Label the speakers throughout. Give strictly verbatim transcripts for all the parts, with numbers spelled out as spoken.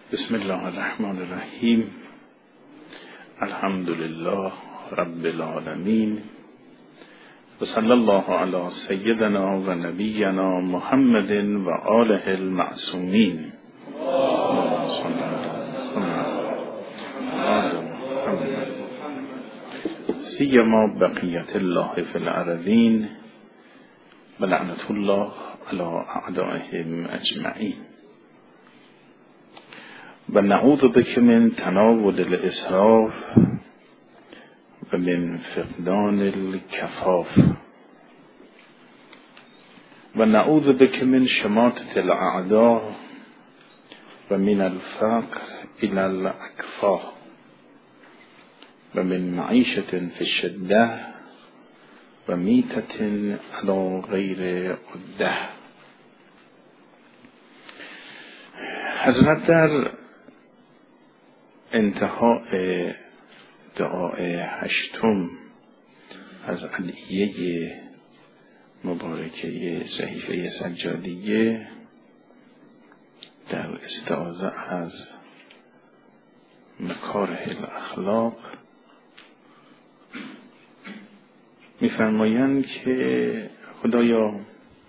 Speaker 1: بسم الله الرحمن الرحیم. الحمد لله رب العالمین و صلی الله علی سیدنا و نبینا محمد و آله المعصومین. سیما بقیت الله فی الارضین و لعنت الله علی اعدائهم اجمعین. و نعوذ بک من تناول الاسراف و من فقدان الکفاف و نعوذ بک من شماتة الاعداء و من الفقر الى الاکفاء و من معیشة فی الشده و میتة علی غیر عده. حضرت در انتهای دعای هشتم از ادعیه مبارکه صحیفه سجادیه در استعاذه از مکاره الاخلاق می‌فرمایند که خدایا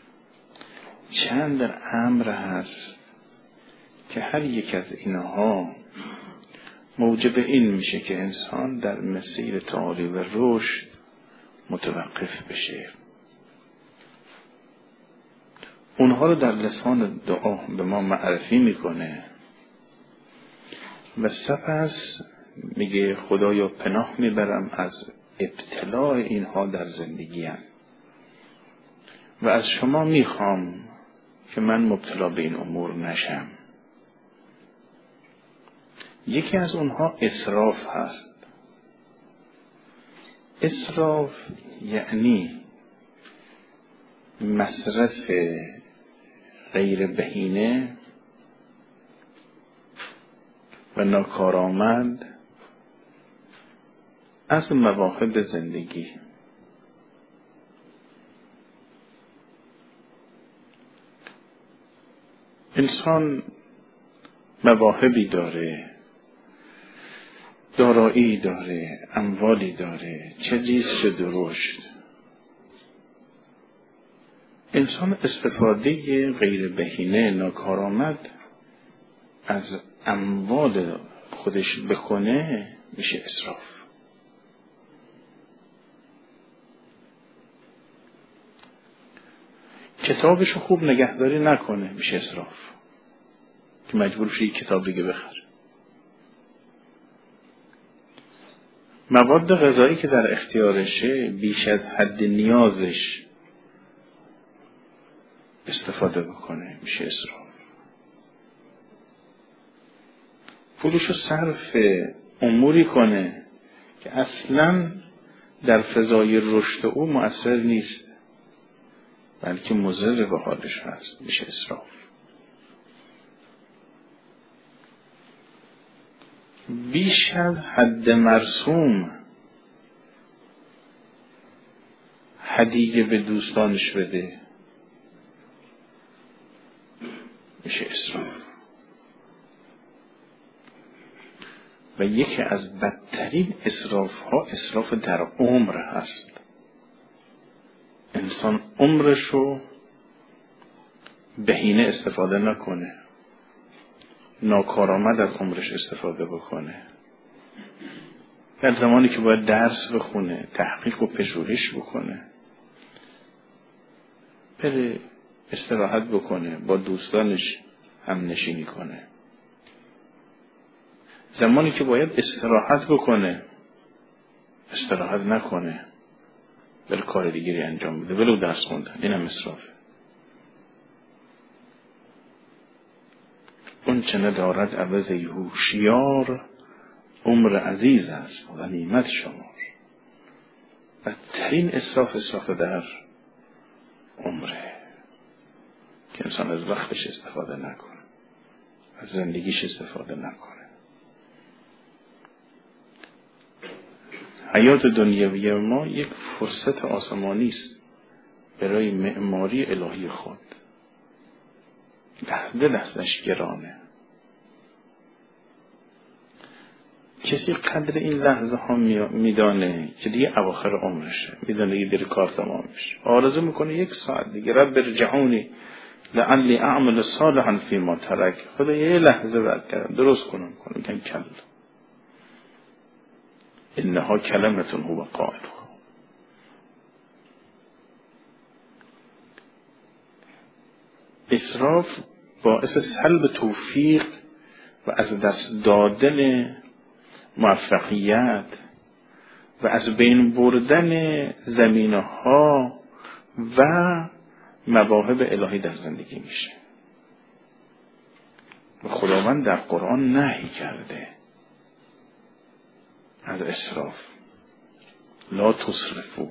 Speaker 1: چند امر هست که هر یک از اینها موجب این میشه که انسان در مسیر تعالی و رشد متوقف بشه. اونها رو در لسان دعا به ما معرفی میکنه و سپس میگه خدایا پناه میبرم از ابتلاع اینها در زندگیم و از شما میخوام که من مبتلا به این امور نشم. یکی از اونها اسراف هست. اسراف یعنی مصرف غیر بهینه و ناکارآمد از مواهب زندگی. انسان مواهبی داره، دارایی داره، اموالی داره، چیزی درشت. انسان استفاده غیر بهینه ناکارآمد از اموال خودش بکنه میشه اسراف. کتابشو خوب نگهداری نکنه میشه اسراف که مجبور شه یک کتاب دیگه بخره. مواد غذایی که در اختیارشه بیش از حد نیازش استفاده بکنه میشه اسراف. پولشو صرف اموری کنه که اصلاً در فضای رشد او مؤثر نیست بلکه مضر به حالش هست میشه اسراف. بیش از حد مرسوم هدیه به دوستانش بده میشه اسراف. و یکی از بدترین اسراف ها اسراف در عمر هست. انسان عمرشو بهینه استفاده نکنه، ناکارآمد از عمرش استفاده بکنه. در زمانی که باید درس بخونه، تحقیق و پژوهش بکنه، بره استراحت بکنه، با دوستانش هم نشینی کنه. زمانی که باید استراحت بکنه استراحت نکنه، بره کار دیگری انجام بده، ولو درس خوندن. این هم اسرافه. اون چه ندارد عوض هوشیار، عمر عزیز است غنیمت شمار. بدترین اسراف اسراف در عمره که انسان از وقتش استفاده نکنه، از زندگیش استفاده نکنه. حیات دنیوی ما یک فرصت آسمانی است برای معماری الهی خود. لحظه لحظهش گرانه. کسی قدر این لحظه ها میدانه که دیگه اواخر عمرشه، میدانه دیگه دیگه کار تمام میشه، آرزو میکنه یک ساعت دیگه رب ارجعونی لعلی اعمل صالحا فیما ترک، خدا یه لحظه برگردم درست کنم کنم میگن کلا انها کلمتون هو قائلها. اسراف باعث سلب توفیق و از دست دادن موفقیت و از بین بردن زمینه‌ها و مواهب الهی در زندگی میشه. و خداوند در قرآن نهی کرده از اسراف، لا تسرفو،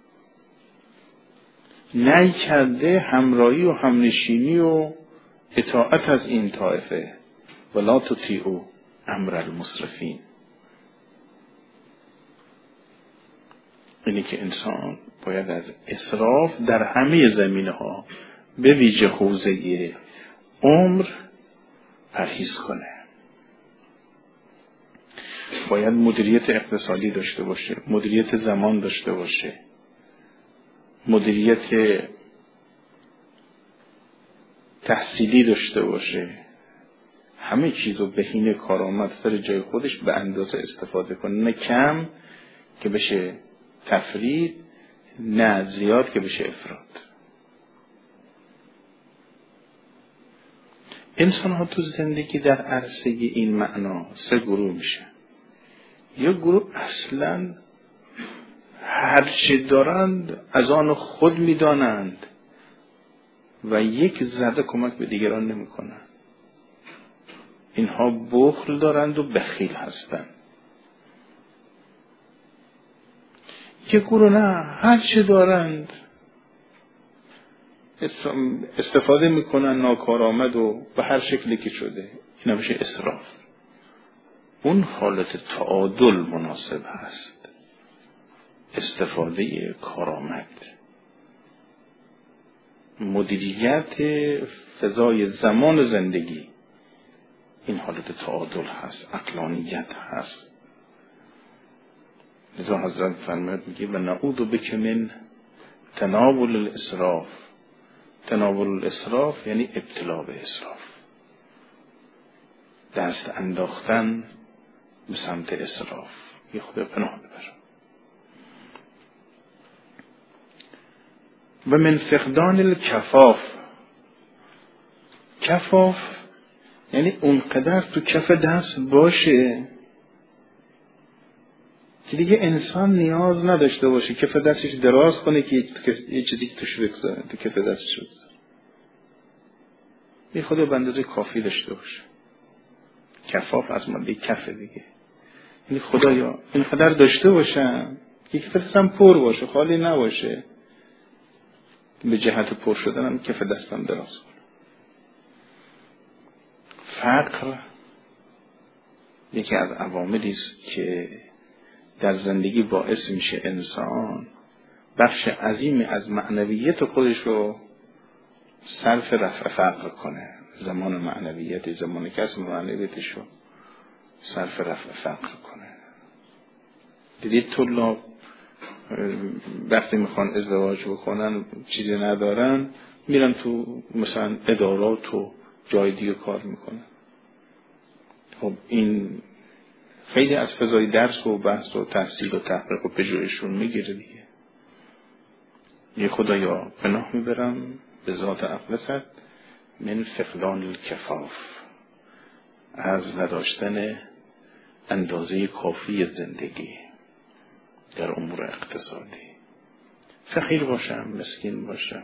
Speaker 1: نهی کرده همراهی و همنشینی و اطاعت از این طایفه، ولا تطیعوا امر المسرفین. اینی که انسان باید از اسراف در همه زمینه ها به ویژه حوزه عمر پرهیز کنه. باید مدیریت اقتصادی داشته باشه، مدیریت زمان داشته باشه، مدیریت تحصیلی داشته باشه، همه چیزو بهینه کارآمد سر جای خودش به اندازه استفاده کنه، نه کم که بشه تفرید، نه زیاد که بشه افراط. انسان ها تو زندگی در عرصه این معنا سه گروه میشه. یک گروه اصلا هرچی دارند از آن خود میدانند و یک ذره کمک به دیگران نمی کنند. اینها بخل دارند و بخیل هستند. یک گروه نه، هرچی دارند استفاده میکنن ناکارآمد و به هر شکلی که شده. این میشه اسراف. اون حالت تعادل مناسب هست، استفاده کارآمد، مدیریت فضای زمان زندگی، این حالت تعادل هست، عقلانیت هست. لذا حضرت فرمود میگه و نعوذ بک من تناول الاسراف. تناول الاسراف یعنی ابتلا به اسراف، دست انداختن به سمت اسراف. یه خدا پناه ببرم. و من فقدان الکفاف. کفاف یعنی اونقدر تو کف دست باشه که دیگه انسان نیاز نداشته باشه کف دستش دراز کنه که یه چیزی توش بگذاره تو کف دستش بگذاره. یه خدا به اندازه کافی داشته باشه. کفاف از ماده کف دیگه، یعنی خدایا اینقدر داشته باشم که کف دستم پر باشه، خالی نباشه، به جهت پر شدنم کف دستم دراز کنه. فقر یکی از عواملی است که در زندگی باعث میشه انسان بخش عظیمی از معنویت خودش رو صرف رفع فقر کنه. زمان معنویت، زمان کسب معنویتش رو صرف رفع فقر کنه. دیدید طلاب وقتی میخوان ازدواج بکنن چیزی ندارن، میرن تو مثلا ادارات و جای دیگه کار میکنن. خب این خیلی از فضای درس و بحث و تحصیل و تحقیق و پژوهششون میگیره دیگه. یه خدایا پناه میبرم به ذات اقدست من فقدان الکفاف، از نداشتن اندازه کافی زندگی در امور اقتصادی. فقیر باشم، مسکین باشم.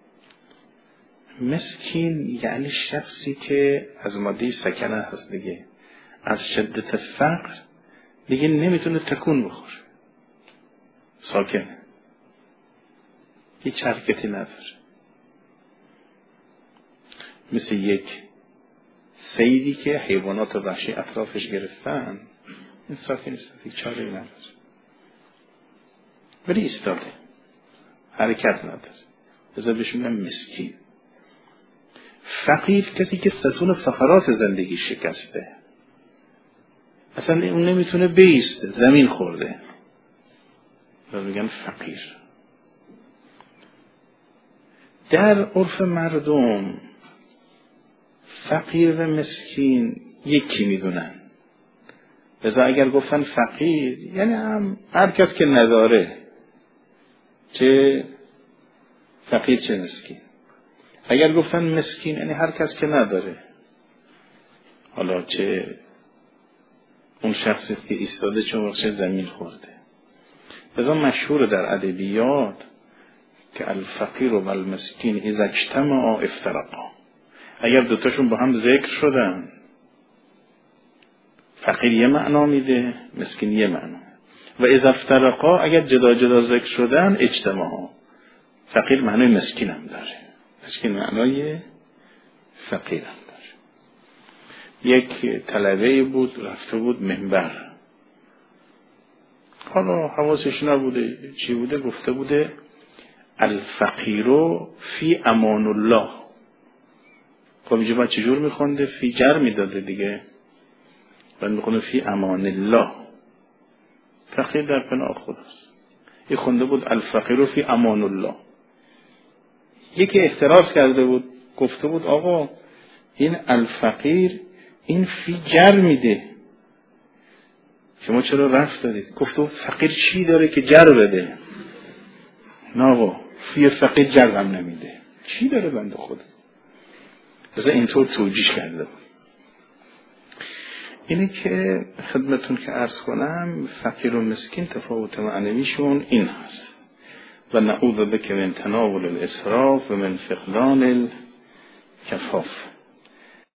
Speaker 1: مسکین یعنی شخصی که از ماده سکنه هست دیگه، از شدت فقر دیگه نمیتونه تکون بخوره، ساکنه، هیچ حرکتی نداره. مثل یک صیدی که حیوانات وحشی اطرافش گرفتن، این ساکن نیست، هیچ چاره‌ای نداره، ولی ایستاده، حرکت نداره. لذا بهش میگن مسکین. فقیر کسی که ستون فقرات زندگی شکسته، اصلا اون نمیتونه بیسته، زمین خورده، و میگن فقیر. در عرف مردم فقیر و مسکین یکی میدونن. لذا اگر گفتن فقیر یعنی هم هر کس که نداره، چه فقیر چه مسکین. اگر گفتن مسکین یعنی هر کس که نداره، حالا چه اون شخصی است که ایستاده چون وقت زمین خورده. لذا مشهور در ادبیات که الفقیر و المسکین اذا اجتمعا افترقا. اگر دوتاشون با هم ذکر شدن، فقیر یه معنا میده، مسکین یه معنا. و اذا افترقا اگر جدا جدا ذکر شدن اجتماعا. فقیر معنای مسکین هم داره، مسکین معنای فقیر هم داره. یک طلبه بود رفته بود منبر، حالا حواسش نبوده چی بوده، گفته بوده الفقیر فی امان الله. خب اینجا باید چجور میخونده؟ فی جر میداده دیگه، باید میخونده فی امان الله. فقیر در پناه خداست. این خونده بود الفقیر فی امان الله. یکی اعتراض کرده بود، گفته بود آقا این الفقیر این فی جر میده، شما چرا رفت دادید؟ گفته فقیر چی داره که جر بده؟ نه آقا فی فقیر جر هم نمیده، چی داره بنده خدا؟ بذار اینطور توجیه کرده بود. اینه که خدمتون که عرض کنم فقیر و مسکین تفاوت معنویشون این هست. و نعوذ بک من تناول الاسراف و من فقدان الکفاف.